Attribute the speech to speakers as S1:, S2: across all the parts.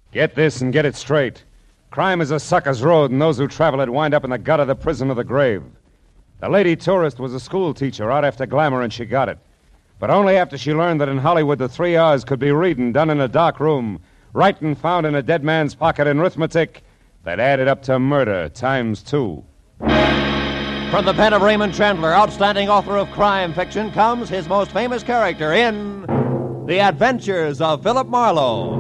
S1: Get this and get it straight. Crime is a sucker's road, and those who travel it wind up in the gutter, the prison, or the grave. The lady tourist was a school teacher out after glamour, and she got it. But only after she learned that in Hollywood the 3 R's could be reading done in a dark room, writing found in a dead man's pocket, and arithmetic that added up to murder times 2.
S2: From the pen of Raymond Chandler, outstanding author of crime fiction, comes his most famous character in The Adventures of Philip Marlowe.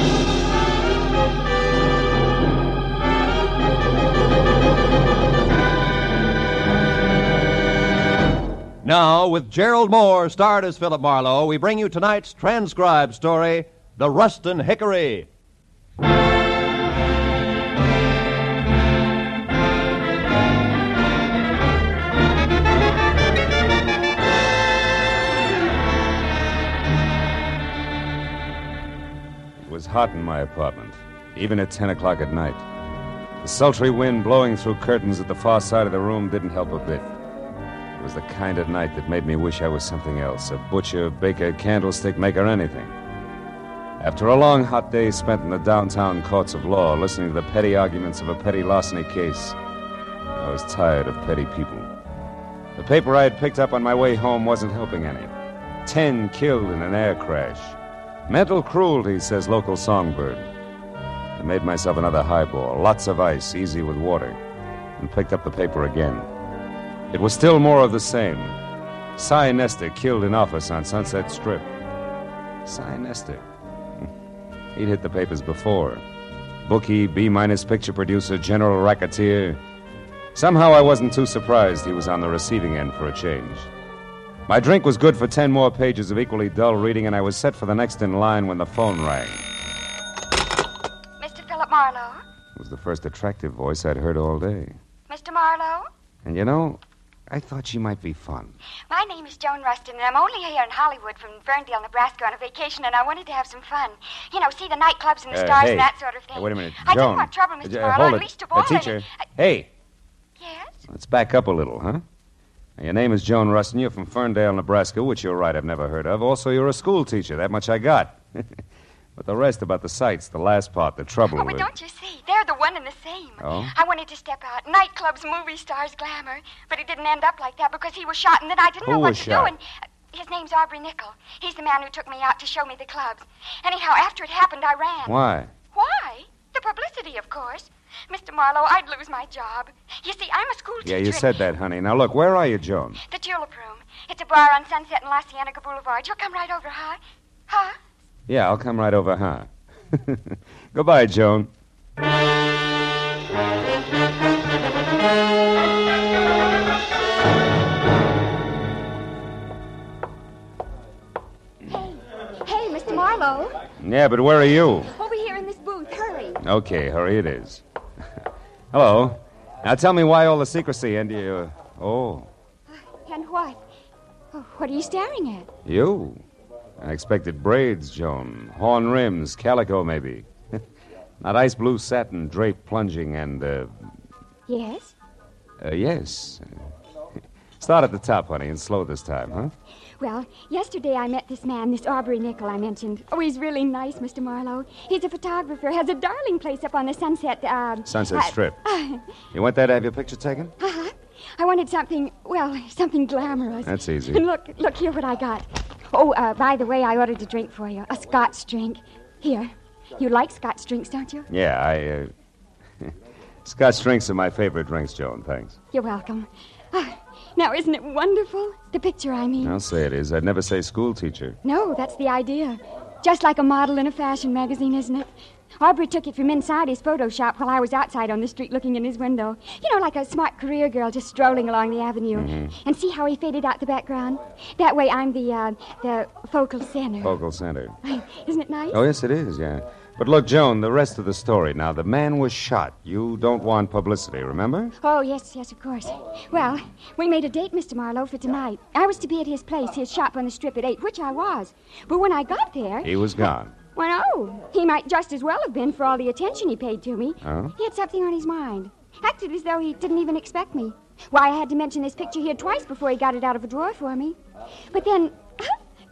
S2: Now, with Gerald Moore starred as Philip Marlowe, we bring you tonight's transcribed story, The Ruston Hickory.
S1: It was hot in my apartment, even at 10 o'clock at night. The sultry wind blowing through curtains at the far side of the room didn't help a bit. It was the kind of night that made me wish I was something else, a butcher, baker, candlestick maker, anything. After a long, hot day spent in the downtown courts of law, listening to the petty arguments of a petty larceny case, I was tired of petty people. The paper I had picked up on my way home wasn't helping any. 10 killed in an air crash. Mental cruelty, says local songbird. I made myself another highball, lots of ice, easy with water, and picked up the paper again. It was still more of the same. Cy Nestor killed in office on Sunset Strip. Cy Nestor. He'd hit the papers before. Bookie, B- picture producer, general racketeer. Somehow I wasn't too surprised he was on the receiving end for a change. My drink was good for 10 more pages of equally dull reading, and I was set for the next in line when the phone rang.
S3: Mr. Philip Marlowe?
S1: It was the first attractive voice I'd heard all day.
S3: Mr. Marlowe?
S1: And you know, I thought she might be fun.
S3: My name is Joan Ruston, and I'm only here in Hollywood from Ferndale, Nebraska on a vacation, and I wanted to have some fun. You know, see the nightclubs and the stars
S1: hey.
S3: and that sort of thing.
S1: Hey, wait a minute.
S3: I
S1: Joan,
S3: didn't want trouble, Mr. Marlowe,
S1: hold
S3: at
S1: it.
S3: least of all.
S1: Teacher. Hey.
S3: Yes?
S1: Let's back up a little, huh? Now, your name is Joan Ruston. You're from Ferndale, Nebraska, which you're right, I've never heard of. Also, you're a school teacher. That much I got. But the rest about the sights, the last part, the trouble
S3: Oh, but
S1: with...
S3: don't you see? They're the one and the same.
S1: Oh?
S3: I wanted to step out. Nightclubs, movie stars, glamour. But it didn't end up like that because he was shot, and then I didn't know what to do. And his name's Aubrey Nickel. He's the man who took me out to show me the clubs. Anyhow, after it happened, I ran.
S1: Why?
S3: Why? The publicity, of course. Mr. Marlowe, I'd lose my job. You see, I'm a school teacher.
S1: Yeah, you said that, honey. Now, look, where are you, Joan?
S3: The Tulip Room. It's a bar on Sunset and La Cienega Boulevard. You'll come right over, huh? Huh?
S1: Yeah, I'll come right over, huh? Goodbye, Joan.
S3: Hey, Mr. Marlowe.
S1: Yeah, but where are you?
S3: Over here in this booth. Hurry.
S1: Okay, hurry it is. Hello. Now tell me why all the secrecy and you... Oh.
S3: And what? Oh, what are you staring at?
S1: You. I expected braids, Joan. Horn rims, calico, maybe. Not ice blue satin, drape plunging, and,
S3: Yes?
S1: Yes. Start at the top, honey, and slow this time, huh?
S3: Well, yesterday I met this man, this Aubrey Nickel I mentioned. Oh, he's really nice, Mr. Marlowe. He's a photographer, has a darling place up on the Sunset,
S1: Sunset Strip. You went there to have your picture taken?
S3: Uh-huh. I wanted something glamorous.
S1: That's easy.
S3: And look here what I got. Oh, by the way, I ordered a drink for you, a Scotch drink. Here. You like Scotch drinks, don't you?
S1: Yeah, Scotch drinks are my favorite drinks, Joan, thanks.
S3: You're welcome. Now, isn't it wonderful? The picture, I mean.
S1: I'll say it is. I'd never say school teacher.
S3: No, that's the idea. Just like a model in a fashion magazine, isn't it? Aubrey took it from inside his photo shop while I was outside on the street looking in his window. You know, like a smart career girl just strolling along the avenue.
S1: Mm-hmm.
S3: And see how he faded out the background? That way I'm the focal center.
S1: Focal center.
S3: Isn't it nice?
S1: Oh, yes, it is, yeah. But look, Joan, the rest of the story. Now, the man was shot. You don't want publicity, remember?
S3: Oh, yes, of course. Well, we made a date, Mr. Marlowe, for tonight. I was to be at his place, his shop on the Strip at 8, which I was. But when I got there...
S1: He was gone.
S3: Well, no. He might just as well have been for all the attention he paid to me.
S1: Oh?
S3: He had something on his mind. Acted as though he didn't even expect me. Why, I had to mention this picture here twice before he got it out of a drawer for me. But then...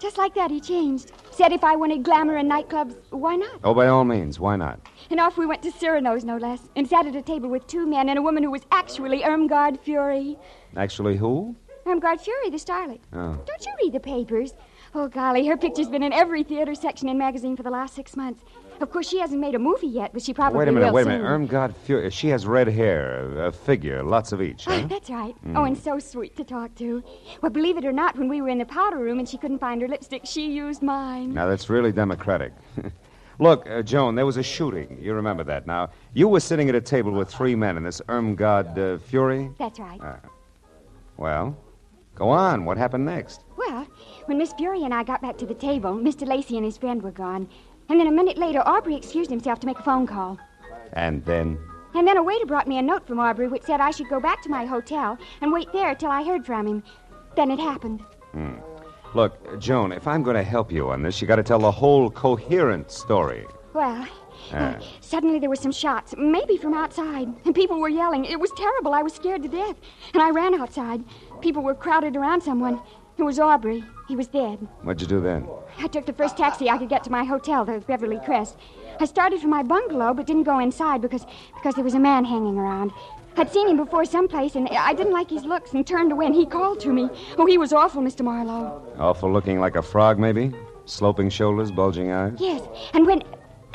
S3: Just like that, he changed. Said if I wanted glamour in nightclubs, why not?
S1: Oh, by all means, why not?
S3: And off we went to Cyrano's, no less, and sat at a table with two men and a woman who was actually Irmgard Fury.
S1: Actually, who?
S3: Irmgard Fury, the starlet.
S1: Oh.
S3: Don't you read the papers? Oh, golly, her picture's been in every theater section and magazine for the last 6 months. Of course, she hasn't made a movie yet, but she probably will soon.
S1: Wait a minute. Irmgard Fury, she has red hair, a figure, lots of each, huh?
S3: That's right. Oh, and so sweet to talk to. Well, believe it or not, when we were in the powder room and she couldn't find her lipstick, she used mine.
S1: Now, that's really democratic. Look, Joan, there was a shooting. You remember that. Now, you were sitting at a table with 3 men and this Irmgard Fury?
S3: That's right.
S1: Well, go on. What happened next?
S3: Well, when Miss Fury and I got back to the table, Mr. Lacey and his friend were gone. And then a minute later, Aubrey excused himself to make a phone call.
S1: And then?
S3: And then a waiter brought me a note from Aubrey which said I should go back to my hotel and wait there till I heard from him. Then it happened.
S1: Look, Joan, if I'm going to help you on this, you got to tell the whole coherent story.
S3: Well, suddenly there were some shots, maybe from outside, and people were yelling. It was terrible. I was scared to death. And I ran outside. People were crowded around someone. It was Aubrey. He was dead.
S1: What'd you do then?
S3: I took the first taxi I could get to my hotel, the Beverly Crest. I started for my bungalow, but didn't go inside because there was a man hanging around. I'd seen him before someplace, and I didn't like his looks and turned away, and he called to me. Oh, he was awful, Mr. Marlowe.
S1: Awful looking like a frog, maybe? Sloping shoulders, bulging eyes?
S3: Yes, and when...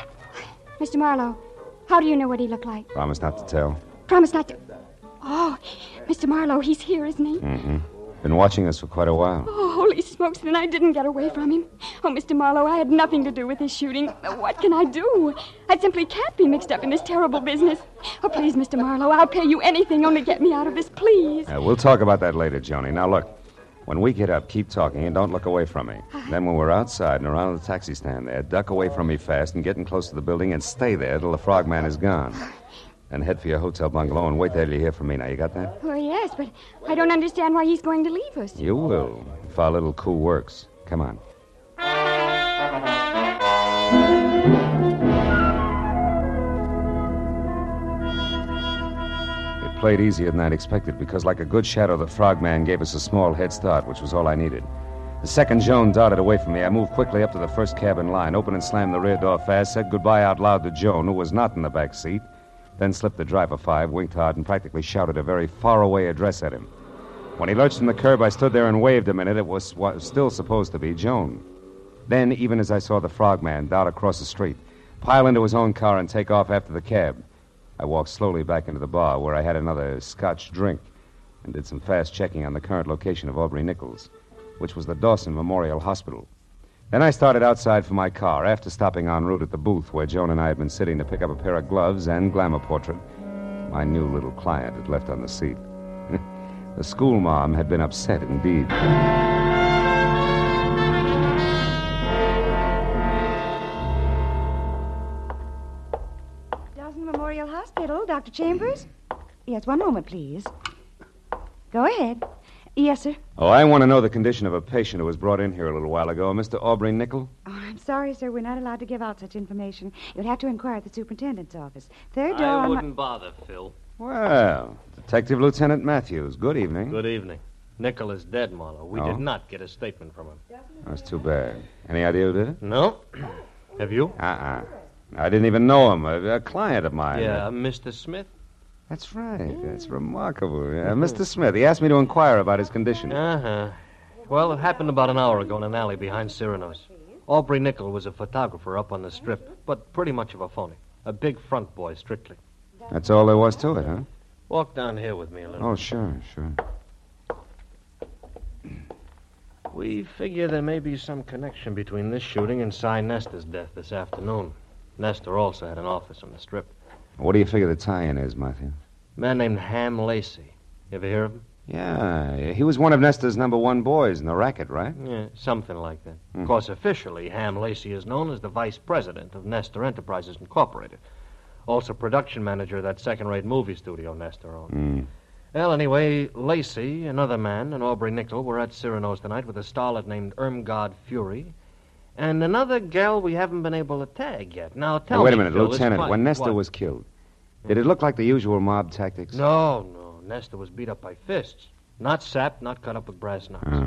S3: Mr. Marlowe, how do you know what he looked like?
S1: Promise not to tell.
S3: Promise not to... Oh, Mr. Marlowe, he's here, isn't he?
S1: Mm-hmm. Been watching us for quite a while.
S3: Oh, holy smokes, then I didn't get away from him. Oh, Mr. Marlowe, I had nothing to do with this shooting. What can I do? I simply can't be mixed up in this terrible business. Oh, please, Mr. Marlowe, I'll pay you anything, only get me out of this, please.
S1: We'll talk about that later, Joni. Now, look, when we get up, keep talking and don't look away from me. Then when we're outside and around the taxi stand there, duck away from me fast and get in close to the building and stay there till the frogman is gone. Then head for your hotel bungalow and wait there till you hear from me. Now, you got that?
S3: Oh, yes, but I don't understand why he's going to leave us.
S1: You will, if our little coup works. Come on. It played easier than I'd expected because, like a good shadow, the frogman gave us a small head start, which was all I needed. The second Joan darted away from me, I moved quickly up to the first cab in line, opened and slammed the rear door fast, said goodbye out loud to Joan, who was not in the back seat, then slipped the driver 5, winked hard, and practically shouted a very far-away address at him. When he lurched from the curb, I stood there and waved a minute. It was what was still supposed to be Joan. Then, even as I saw the frogman dart across the street, pile into his own car and take off after the cab, I walked slowly back into the bar where I had another Scotch drink and did some fast checking on the current location of Aubrey Nichols, which was the Dawson Memorial Hospital. Then I started outside for my car, after stopping en route at the booth where Joan and I had been sitting to pick up a pair of gloves and glamour portrait my new little client had left on the seat. The school mom had been upset indeed.
S4: Dawson Memorial Hospital, Dr. Chambers? Yes, one moment, please. Go ahead. Yes, sir.
S1: Oh, I want to know the condition of a patient who was brought in here a little while ago, Mr. Aubrey Nichol.
S4: Oh, I'm sorry, sir. We're not allowed to give out such information. You'll have to inquire at the superintendent's office. Third door
S5: I wouldn't bother, Phil.
S1: Well, Detective Lieutenant Matthews, good evening.
S5: Good evening. Nichol is dead, Marlowe. We did not get a statement from him.
S1: That's too bad. Any idea who did it?
S5: No. Have you?
S1: I didn't even know him. A client of mine.
S5: Yeah, Mr. Smith?
S1: That's right. That's remarkable. Mr. Smith, he asked me to inquire about his condition.
S5: Uh-huh. Well, it happened about an hour ago in an alley behind Cyrano's. Aubrey Nichol was a photographer up on the strip, but pretty much of a phony. A big front boy, strictly.
S1: That's all there was to it, huh?
S5: Walk down here with me a little.
S1: Oh, sure.
S5: We figure there may be some connection between this shooting and Cy Nestor's death this afternoon. Nestor also had an office on the strip.
S1: What do you figure the tie-in is, Matthew?
S5: A man named Ham Lacey. You ever hear of him?
S1: Yeah, he was one of Nestor's #1 boys in the racket, right?
S5: Yeah, something like that. Of course, officially, Ham Lacey is known as the vice president of Nestor Enterprises Incorporated. Also production manager of that second-rate movie studio Nestor owned. Well, anyway, Lacey, another man, and Aubrey Nichol were at Cyrano's tonight with a starlet named Irmgard Fury, and another gal we haven't been able to tag yet. Now, tell me,
S1: wait a minute,
S5: Phil,
S1: Lieutenant. When Nestor was killed, did it look like the usual mob tactics?
S5: No. Nestor was beat up by fists. Not sapped, not cut up with brass knucks.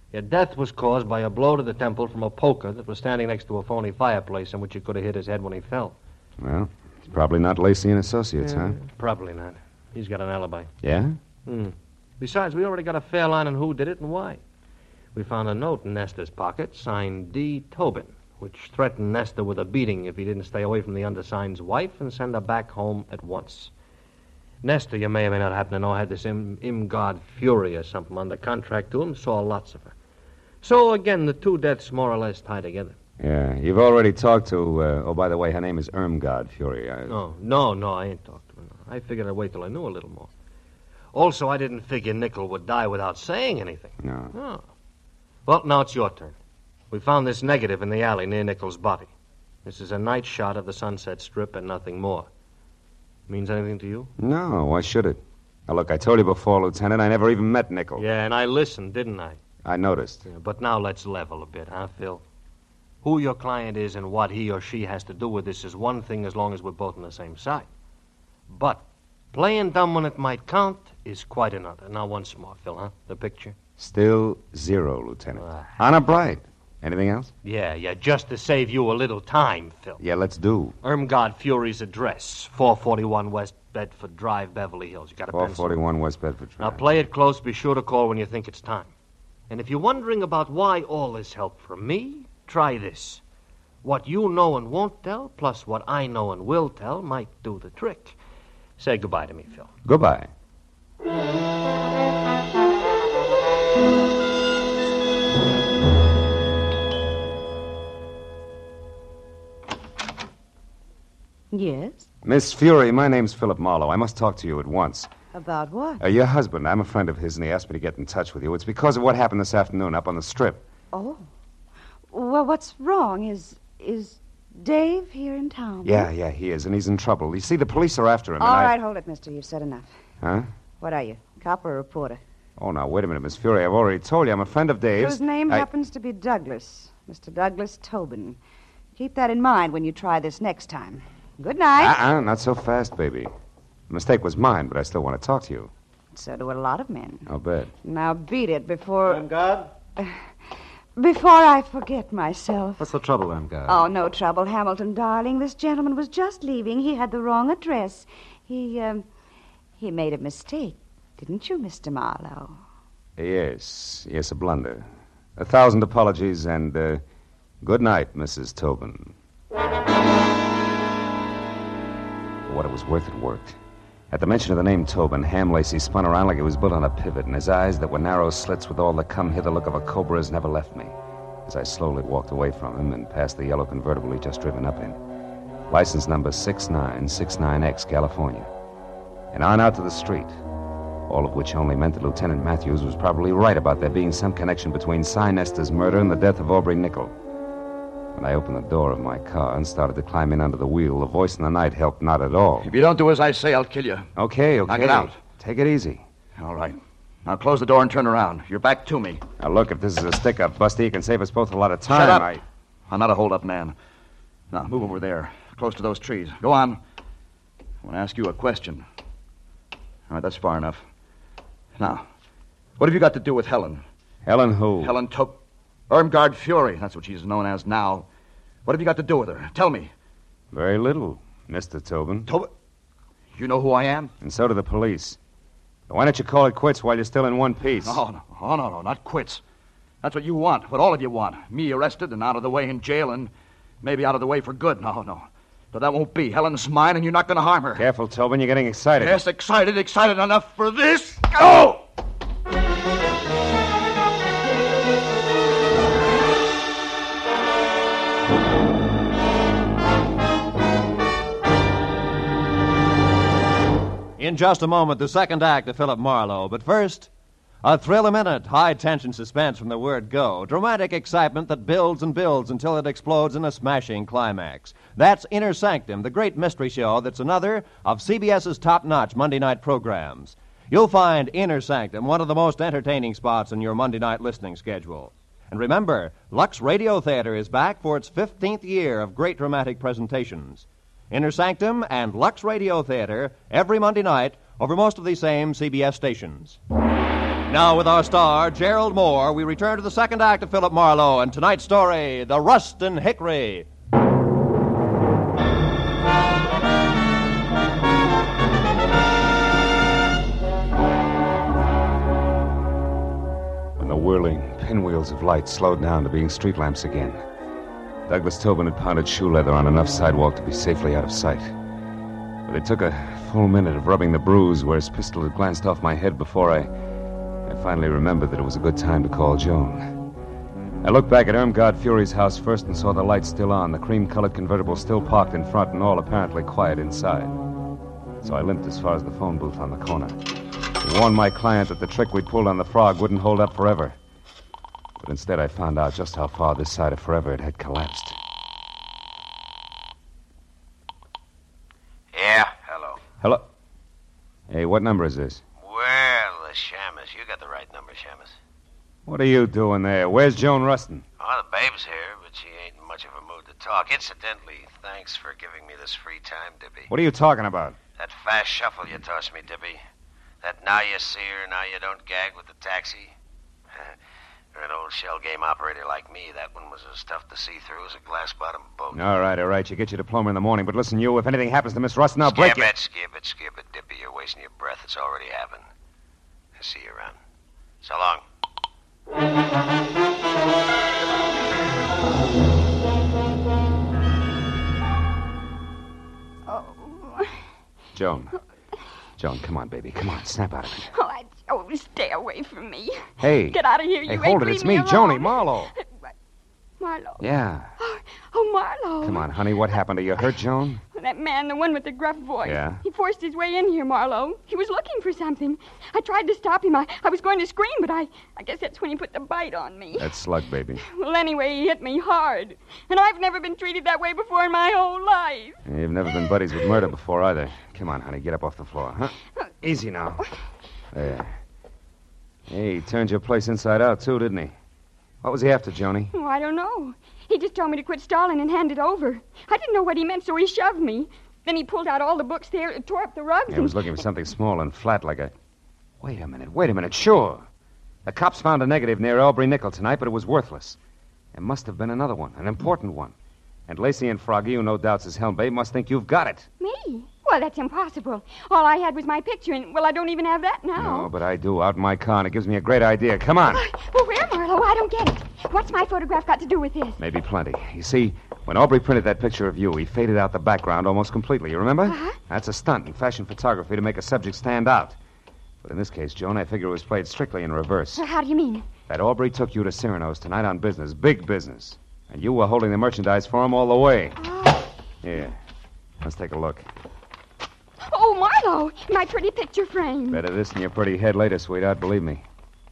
S5: Your death was caused by a blow to the temple from a poker that was standing next to a phony fireplace in which he could have hit his head when he fell.
S1: Well, it's probably not Lacey and Associates, huh?
S5: Probably not. He's got an alibi.
S1: Yeah?
S5: Besides, we already got a fair line on who did it and why. We found a note in Nestor's pocket signed D. Tobin, which threatened Nestor with a beating if he didn't stay away from the undersigned's wife and send her back home at once. Nestor, you may or may not happen to know, had this Imgard Fury or something under contract to him, saw lots of her. So, again, the two deaths more or less tie together.
S1: Yeah, you've already talked to, oh, by the way, her name is Irmgard Fury.
S5: No, I ain't talked to her. No. I figured I'd wait till I knew a little more. Also, I didn't figure Nickel would die without saying anything.
S1: No.
S5: Oh. Well, now it's your turn. We found this negative in the alley near Nickel's body. This is a night shot of the Sunset Strip and nothing more. Means anything to you?
S1: No, why should it? Now, look, I told you before, Lieutenant, I never even met Nickel.
S5: Yeah, and I listened, didn't I?
S1: I noticed.
S5: Yeah, but now let's level a bit, huh, Phil? Who your client is and what he or she has to do with this is one thing as long as we're both on the same side. But playing dumb when it might count is quite another. Now, once more, Phil, huh? The picture?
S1: Still 0, Lieutenant. Honor bright. Anything else?
S5: Yeah, just to save you a little time, Phil.
S1: Yeah, let's do.
S5: Irmgard Fury's address, 441 West Bedford Drive, Beverly Hills. You got a pencil?
S1: 441 West Bedford Drive.
S5: Now, play it close. Be sure to call when you think it's time. And if you're wondering about why all this help from me, try this. What you know and won't tell, plus what I know and will tell, might do the trick. Say goodbye to me, Phil.
S1: Goodbye.
S4: Yes?
S1: Miss Fury, my name's Philip Marlowe. I must talk to you at once.
S4: About what?
S1: Your husband. I'm a friend of his, and he asked me to get in touch with you. It's because of what happened this afternoon up on the Strip.
S4: Oh. Well, what's wrong? Is Dave here in town?
S1: Yeah, he is, and he's in trouble. You see, the police are after him,
S4: All right, hold it, mister. You've said enough.
S1: Huh?
S4: What are you, cop or reporter?
S1: Oh, now, wait a minute, Miss Fury. I've already told you I'm a friend of Dave's.
S4: Whose name happens to be Douglas. Mr. Douglas Tobin. Keep that in mind when you try this next time. Good night.
S1: Not so fast, baby. The mistake was mine, but I still want to talk to you.
S4: So do a lot of men.
S1: I'll bet.
S4: Now beat it before...
S5: Irmgard?
S4: Before I forget myself.
S6: What's the trouble, Irmgard?
S4: Oh, no trouble, Hamilton, darling. This gentleman was just leaving. He had the wrong address. He made a mistake. Didn't you, Mr. Marlowe?
S1: Yes, a blunder. 1,000 apologies, and good night, Mrs. Tobin. For what it was worth, it worked. At the mention of the name Tobin, Ham Lacey spun around like he was built on a pivot, and his eyes that were narrow slits with all the come-hither look of a cobra's never left me, as I slowly walked away from him and past the yellow convertible he'd just driven up in. License number 6969X, California. And on out to the street. All of which only meant that Lieutenant Matthews was probably right about there being some connection between Cy Nestor's murder and the death of Aubrey Nickel. When I opened the door of my car and started to climb in under the wheel, the voice in the night helped not at all.
S6: If you don't do as I say, I'll kill you.
S1: Okay.
S6: Knock it out.
S1: Take it easy.
S6: All right. Now close the door and turn around. You're back to me.
S1: Now, look, if this is a stick-up, Busty, it can save us both a lot of time.
S6: Shut up. I'm not a hold-up man. Now, move over there, close to those trees. Go on. I want to ask you a question. All right, that's far enough. Now, what have you got to do with Helen?
S1: Helen who?
S6: Helen Irmgard Fury. That's what she's known as now. What have you got to do with her? Tell me.
S1: Very little, Mr. Tobin.
S6: You know who I am?
S1: And so do the police. Why don't you call it quits while you're still in one piece?
S6: No, not quits. That's what you want, what all of you want. Me arrested and out of the way in jail and maybe out of the way for good. No. But that won't be. Helen's mine and you're not going to harm her.
S1: Careful, Tobin. You're getting excited.
S6: Yes, excited enough for this. Go!
S2: In just a moment, the second act of Philip Marlowe. But first, a thrill-a-minute, high-tension suspense from the word go. Dramatic excitement that builds and builds until it explodes in a smashing climax. That's Inner Sanctum, the great mystery show that's another of CBS's top-notch Monday night programs. You'll find Inner Sanctum one of the most entertaining spots in your Monday night listening schedule. And remember, Lux Radio Theater is back for its 15th year of great dramatic presentations. Inner Sanctum and Lux Radio Theater every Monday night over most of these same CBS stations. Now, with our star, Gerald Moore, we return to the second act of Philip Marlowe and tonight's story, The Ruston Hickory.
S1: When the whirling pinwheels of light slowed down to being street lamps again, Douglas Tobin had pounded shoe leather on enough sidewalk to be safely out of sight. But it took a full minute of rubbing the bruise where his pistol had glanced off my head before I finally remembered that it was a good time to call Joan. I looked back at Irmgard Fury's house first and saw the lights still on, the cream-colored convertible still parked in front, and all apparently quiet inside. So I limped as far as the phone booth on the corner. I warned my client that the trick we'd pulled on the frog wouldn't hold up forever. But instead I found out just how far this side of forever it had collapsed.
S7: Yeah, hello.
S1: Hello? Hey, what number is this?
S7: Well, Shamus. You got the right number, Shamus.
S1: What are you doing there? Where's Joan Ruston?
S7: Oh, the babe's here, but she ain't in much of a mood to talk. Incidentally, thanks for giving me this free time, Dippy.
S1: What are you talking about?
S7: That fast shuffle you tossed me, Dippy. That now you see her, now you don't gag with the taxi. For an old shell game operator like me, that one was as tough to see through as a glass-bottom boat.
S1: All right. You get your diploma in the morning, but listen, you, if anything happens to Miss Ruston, I'll break you.
S7: Skip it, Dippy. You're wasting your breath. It's already happened. I'll see you around. So long.
S3: Oh.
S1: Joan, come on, baby. Come on, snap out of it.
S3: Oh, stay away from me.
S1: Hey.
S3: Get out of here, you
S1: Hey, hold it. It's me, Joni, Marlowe.
S3: Marlowe?
S1: Yeah.
S3: Oh, Marlowe.
S1: Come on, honey. What happened? Are you hurt, Joan?
S3: That man, the one with the gruff voice.
S1: Yeah?
S3: He forced his way in here, Marlowe. He was looking for something. I tried to stop him. I was going to scream, but I guess that's when he put the bite on me.
S1: That slug, baby.
S3: Well, anyway, he hit me hard. And I've never been treated that way before in my whole life.
S1: You've never been buddies with murder before, either. Come on, honey. Get up off the floor, huh? Easy now. There. Hey, he turned your place inside out, too, didn't he? What was he after, Joni?
S3: Oh, I don't know. He just told me to quit stalling and hand it over. I didn't know what he meant, so he shoved me. Then he pulled out all the books there, tore up the rugs.
S1: He was looking for something small and flat like a... Wait a minute. Sure. The cops found a negative near Aubrey Nickel tonight, but it was worthless. There must have been another one, an important one. And Lacey and Froggy, who no doubt's his helmbabe, must think you've got it.
S3: Me? Well, that's impossible. All I had was my picture, and, well, I don't even have that now.
S1: No, but I do, out in my car, and it gives me a great idea. Come on.
S3: Well, where, Marlowe? I don't get it. What's my photograph got to do with this?
S1: Maybe plenty. You see, when Aubrey printed that picture of you, he faded out the background almost completely. You remember?
S3: Uh-huh.
S1: That's a stunt in fashion photography to make a subject stand out. But in this case, Joan, I figure it was played strictly in reverse.
S3: Well, how do you mean?
S1: That Aubrey took you to Cyrano's tonight on business, big business. And you were holding the merchandise for him all the way.
S3: Oh.
S1: Here, let's take a look.
S3: Oh, Marlowe, my pretty picture frame.
S1: Better this than your pretty head later, sweetheart, believe me.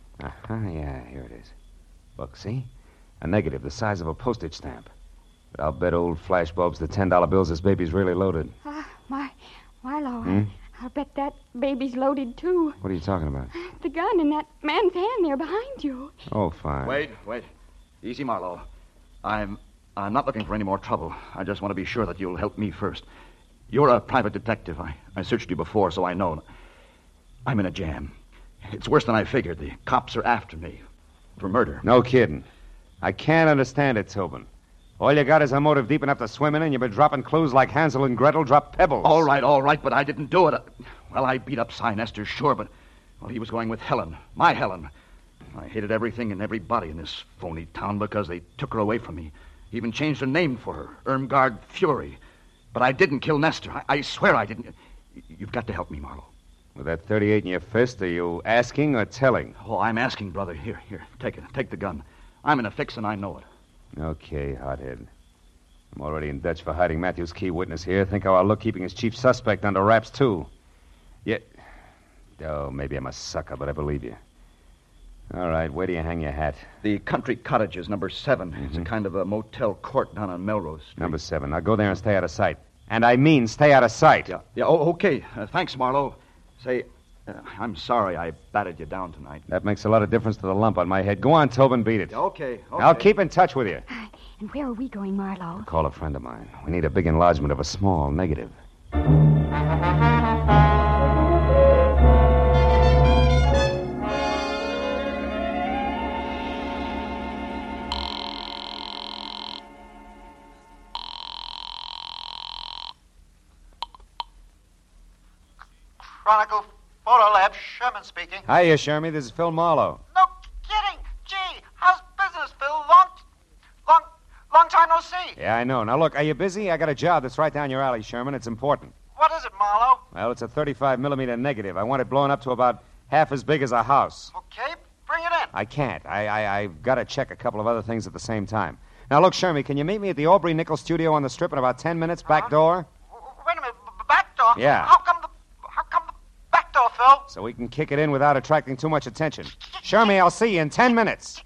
S1: Yeah, here it is. Look, see? A negative the size of a stamp. But I'll bet old flashbulbs the $10 bills this baby's really loaded.
S3: Marlowe, I'll bet that baby's loaded, too.
S1: What are you talking about?
S3: The gun in that man's hand there behind you.
S1: Oh, fine.
S6: Wait. Easy, Marlowe. I'm not looking for any more trouble. I just want to be sure that you'll help me first. You're a private detective. I searched you before, so I know. I'm in a jam. It's worse than I figured. The cops are after me for murder.
S1: No kidding. I can't understand it, Tobin. All you got is a motive deep enough to swim in, and you've been dropping clues like Hansel and Gretel drop pebbles.
S6: All right, but I didn't do it. Well, I beat up Cy Nestor, sure, but he was going with Helen, my Helen. I hated everything and everybody in this phony town because they took her away from me. Even changed her name for her, Irmgard Fury. But I didn't kill Nestor. I swear I didn't. You've got to help me, Marlowe.
S1: With that .38 in your fist, are you asking or telling?
S6: Oh, I'm asking, brother. Here, take it. Take the gun. I'm in a fix, and I know it.
S1: Okay, hothead. I'm already in Dutch for hiding Matthew's key witness here. Think how I'll look keeping his chief suspect under wraps, too. Yeah. Oh, maybe I'm a sucker, but I believe you. All right, where do you hang your hat?
S6: The Country Cottages, number 7. It's a kind of a motel court down on Melrose Street.
S1: Number 7. Now go there and stay out of sight. And I mean stay out of sight.
S6: Yeah. Oh, okay. Thanks, Marlowe. Say, I'm sorry I batted you down tonight.
S1: That makes a lot of difference to the lump on my head. Go on, Tobin, beat it.
S6: Okay.
S1: I'll keep in touch with you.
S3: And where are we going, Marlowe?
S1: Call a friend of mine. We need a big enlargement of a small negative.
S8: Chronicle Photo Lab, Sherman speaking.
S1: Hiya, Shermy. This is Phil Marlowe.
S8: No kidding. Gee, how's business, Phil? Long time no see.
S1: Yeah, I know. Now, look, are you busy? I got a job that's right down your alley, Sherman. It's important.
S8: What is it, Marlowe?
S1: Well, it's a 35-millimeter negative. I want it blown up to about half as big as a house.
S8: Okay, bring it in.
S1: I can't. I've got to check a couple of other things at the same time. Now, look, Shermy, can you meet me at the Aubrey Nickel studio on the Strip in about 10 minutes, back door?
S8: Wait a minute, back door?
S1: Yeah.
S8: How come the back door, Phil?
S1: So we can kick it in without attracting too much attention. Shermy, I'll see you in 10 minutes.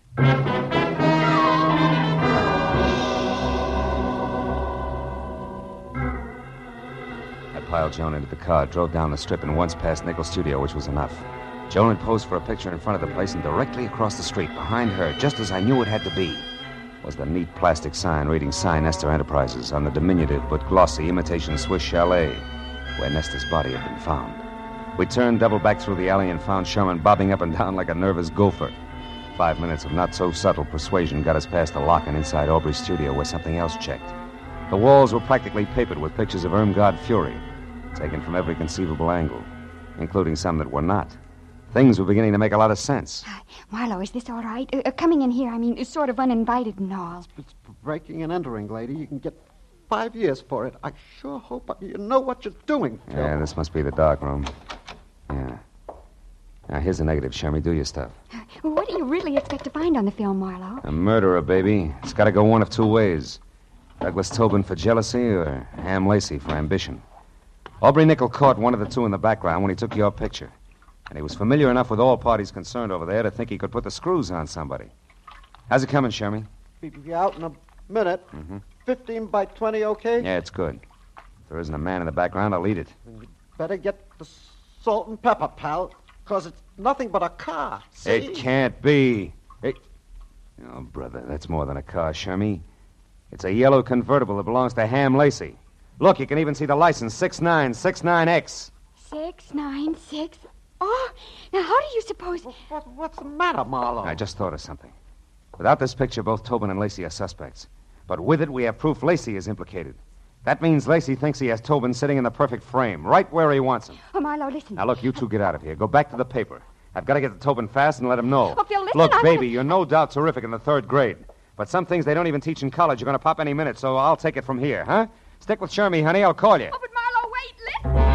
S1: I piled Joan into the car, drove down the Strip, and once past Nickel's studio, which was enough. Joan had posed for a picture in front of the place, and directly across the street, behind her, just as I knew it had to be, was the neat plastic sign reading Nestor Enterprises on the diminutive but glossy imitation Swiss chalet where Nestor's body had been found. We turned, doubled back through the alley, and found Sherman bobbing up and down like a nervous gopher. 5 minutes of not-so-subtle persuasion got us past the lock and inside Aubrey's studio where something else checked. The walls were practically papered with pictures of Irmgard Fury, taken from every conceivable angle, including some that were not. Things were beginning to make a lot of sense.
S3: Marlowe, is this all right? Coming in here, I mean, sort of uninvited and all.
S9: It's breaking and entering, lady. You can get 5 years for it. I sure hope you know what you're doing, Phil.
S1: Yeah, this must be the dark room. Yeah. Now, here's the negative, Shermy. Do your stuff.
S3: What do you really expect to find on the film, Marlowe?
S1: A murderer, baby. It's got to go one of two ways. Douglas Tobin for jealousy or Ham Lacey for ambition. Aubrey Nickel caught one of the two in the background when he took your picture. And he was familiar enough with all parties concerned over there to think he could put the screws on somebody. How's it coming, Shermy?
S9: Be out in a minute. 15 by 20, okay?
S1: Yeah, it's good. If there isn't a man in the background, I'll eat it.
S9: You better get the salt and pepper, pal, because it's nothing but a car. See?
S1: It can't be. Oh, brother, that's more than a car, Shermy. It's a yellow convertible that belongs to Ham Lacey. Look, you can even see the license, 6969X.
S3: 696. Oh, now how do you suppose...
S9: What's the matter, Marlowe?
S1: I just thought of something. Without this picture, both Tobin and Lacey are suspects. But with it, we have proof Lacey is implicated. That means Lacey thinks he has Tobin sitting in the perfect frame, right where he wants him.
S3: Oh, Marlowe, listen.
S1: Now, look, you two get out of here. Go back to the paper. I've got to get to Tobin fast and let him know.
S3: Oh, Phil, listen,
S1: look, baby, you're no doubt terrific in the 3rd grade. But some things they don't even teach in college are going to pop any minute, so I'll take it from here, huh? Stick with Shermy, honey. I'll call you.
S3: Oh, but Marlowe, wait, listen.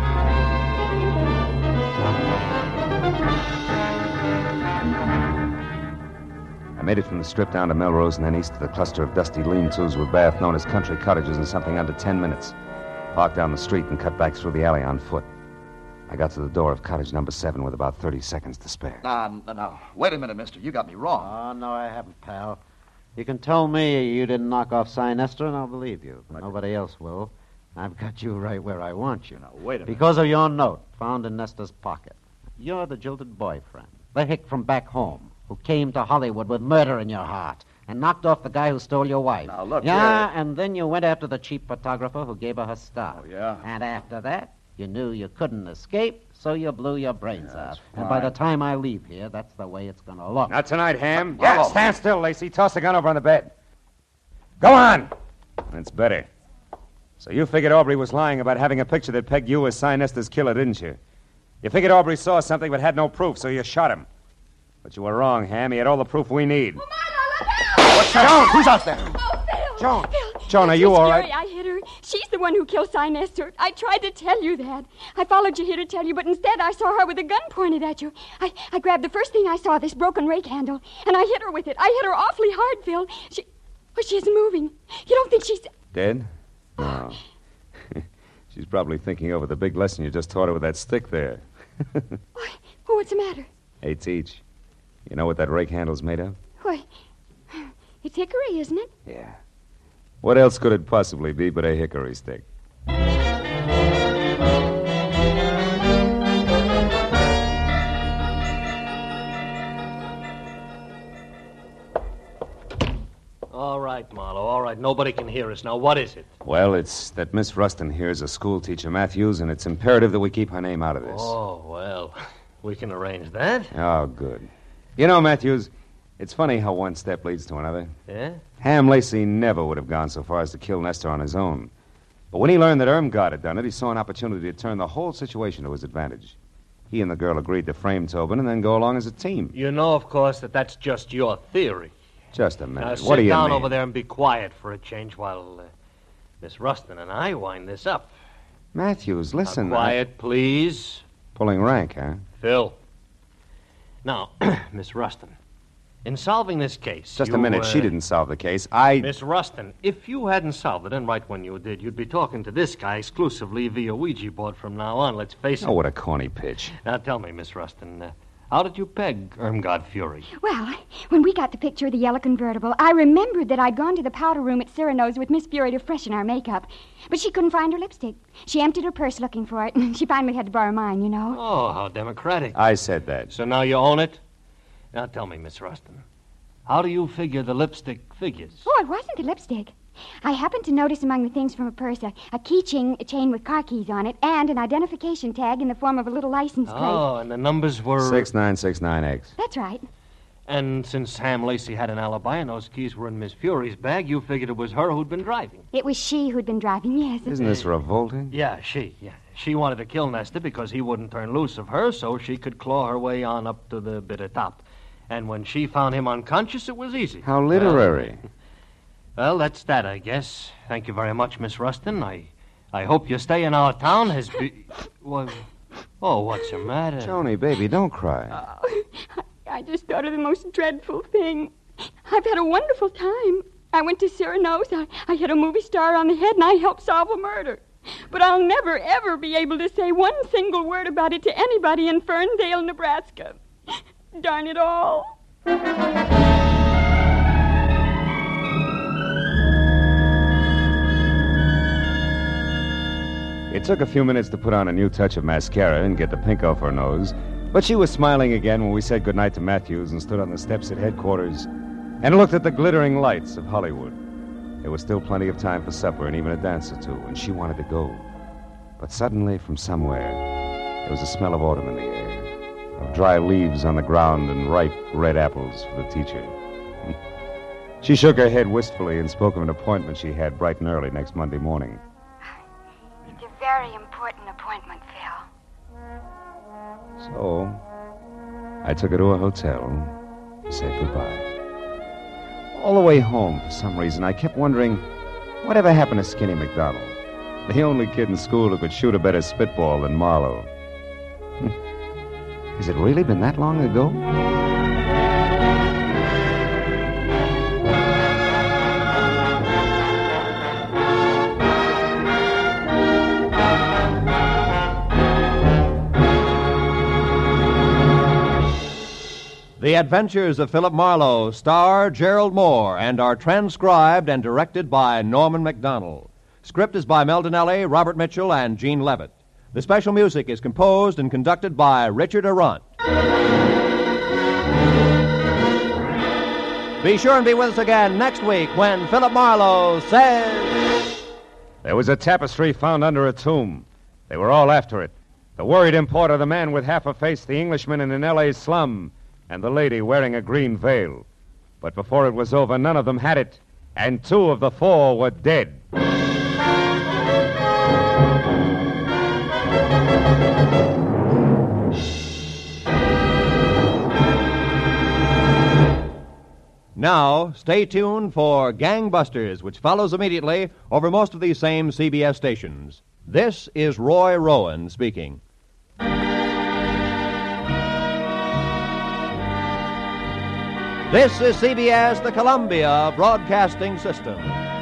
S1: I made it from the Strip down to Melrose and then east to the cluster of dusty lean-tos with bath known as country cottages in something under 10 minutes. Parked down the street and cut back through the alley on foot. I got to the door of cottage number 7 with about 30 seconds to spare.
S6: Now, wait a minute, mister. You got me wrong.
S9: Oh, no, I haven't, pal. You can tell me you didn't knock off Nestor, and I'll believe you. But nobody else will. I've got you right where I want you.
S6: Now, wait a minute.
S9: Because of your note found in Nestor's pocket. You're the jilted boyfriend, the hick from back home, who came to Hollywood with murder in your heart and knocked off the guy who stole your wife.
S6: Now, look,
S9: yeah, and then you went after the cheap photographer who gave her stuff.
S6: Oh, yeah?
S9: And after that, you knew you couldn't escape, so you blew your brains out. And by
S6: fine.
S9: the time I leave here, that's the way it's going to look.
S1: Not tonight, Ham.
S6: Yeah,
S1: stand still, Lacey. Toss the gun over on the bed. Go on! That's better. So you figured Aubrey was lying about having a picture that pegged you as Nestor's killer, didn't you? You figured Aubrey saw something but had no proof, so you shot him. But you were wrong, Ham. He had all the proof we need.
S3: Oh, Marlowe, look out!
S1: What's that? Joan! Who's out there?
S3: Oh, Phil!
S1: Joan!
S3: Phil,
S1: Joan, are you all right?
S3: I hit her. She's the one who killed Nestor. I tried to tell you that. I followed you here to tell you, but instead I saw her with a gun pointed at you. I grabbed the first thing I saw, this broken rake handle, and I hit her with it. I hit her awfully hard, Phil. She isn't moving. You don't think she's...
S1: Dead? No. She's probably thinking over the big lesson you just taught her with that stick there.
S3: What's the matter?
S1: 8 each. You know what that rake handle's made of?
S3: Why, it's hickory, isn't it?
S1: Yeah. What else could it possibly be but a hickory stick?
S5: All right, Marlowe, all right. Nobody can hear us. Now, what is it?
S1: Well, it's that Miss Rustin here is a school teacher, Matthews, and it's imperative that we keep her name out of this.
S5: Oh, well, we can arrange that.
S1: Oh, good. You know, Matthews, it's funny how one step leads to another.
S5: Yeah?
S1: Ham Lacey never would have gone so far as to kill Nestor on his own. But when he learned that Irmgard had done it, he saw an opportunity to turn the whole situation to his advantage. He and the girl agreed to frame Tobin and then go along as a team.
S5: You know, of course, that that's just your theory.
S1: Just a minute.
S5: Now,
S1: What do you
S5: sit down
S1: mean?
S5: over there and be quiet for a change while Miss Rustin and I wind this up.
S1: Matthews, listen.
S5: Now, quiet, please.
S1: Pulling rank, huh?
S5: Phil. Now, Miss Rustin, in solving this case...
S1: Just a minute. She didn't solve the case.
S5: Miss Rustin, if you hadn't solved it, and right when you did, you'd be talking to this guy exclusively via Ouija board from now on, let's face it.
S1: Oh, what a corny pitch.
S5: Now, tell me, Miss Rustin, how did you peg Irmgard Fury?
S3: Well, when we got the picture of the yellow convertible, I remembered that I'd gone to the powder room at Cyrano's with Miss Fury to freshen our makeup. But she couldn't find her lipstick. She emptied her purse looking for it, and she finally had to borrow mine, you know.
S5: Oh, how democratic.
S1: I said that.
S5: So now you own it? Now tell me, Miss Rustin, how do you figure the lipstick figures?
S3: Oh, it wasn't the lipstick. I happened to notice among the things from her purse a chain with car keys on it and an identification tag in the form of a little license plate.
S5: Oh, and the numbers were...
S1: 6969X.
S3: That's right.
S5: And since Ham Lacey had an alibi and those keys were in Miss Fury's bag, you figured it was her who'd been driving.
S3: It was she who'd been driving, yes.
S1: Isn't this revolting?
S5: Yeah. She wanted to kill Nestor because he wouldn't turn loose of her so she could claw her way on up to the bitter top. And when she found him unconscious, it was easy.
S1: How literary.
S5: Well, that's that, I guess. Thank you very much, Miss Rustin. I hope your stay in our town has been... Oh, what's the matter?
S1: Joni, baby, don't cry.
S3: I just thought of the most dreadful thing. I've had a wonderful time. I went to Cyrano's. I hit a movie star on the head, and I helped solve a murder. But I'll never, ever be able to say one single word about it to anybody in Ferndale, Nebraska. Darn it all.
S1: It took a few minutes to put on a new touch of mascara and get the pink off her nose, but she was smiling again when we said goodnight to Matthews and stood on the steps at headquarters and looked at the glittering lights of Hollywood. There was still plenty of time for supper and even a dance or two, and she wanted to go. But suddenly, from somewhere, there was a smell of autumn in the air, of dry leaves on the ground and ripe red apples for the teacher. She shook her head wistfully and spoke of an appointment she had bright and early next Monday morning.
S3: It's a very important appointment, Phil.
S1: So, I took her to a hotel and said goodbye. All the way home, for some reason, I kept wondering, whatever happened to Skinny McDonald? The only kid in school who could shoot a better spitball than Marlowe. Has it really been that long ago?
S2: The Adventures of Philip Marlowe star Gerald Moore and are transcribed and directed by Norman MacDonald. Script is by Mel Donnelly, Robert Mitchell, and Gene Levitt. The special music is composed and conducted by Richard Arant. Be sure and be with us again next week when Philip Marlowe says...
S1: There was a tapestry found under a tomb. They were all after it. The worried importer, the man with half a face, the Englishman in an L.A. slum, and the lady wearing a green veil. But before it was over, none of them had it, and 2 of the 4 were dead.
S2: Now, stay tuned for Gangbusters, which follows immediately over most of these same CBS stations. This is Roy Rowan speaking. This is CBS, the Columbia Broadcasting System.